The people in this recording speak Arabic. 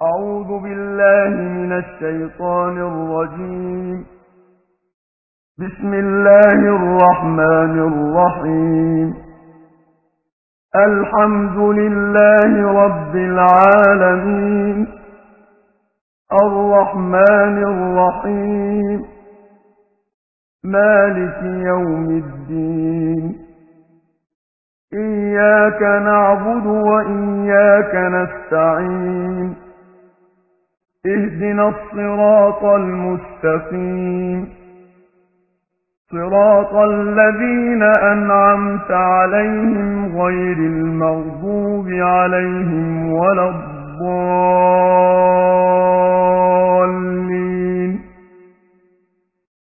أعوذ بالله من الشيطان الرجيم. بسم الله الرحمن الرحيم. الحمد لله رب العالمين، الرحمن الرحيم، مالك يوم الدين. إياك نعبد وإياك نستعين. اهدنا الصراط المستقيم، صراط الذين أنعمت عليهم غير المغضوب عليهم ولا الضالين.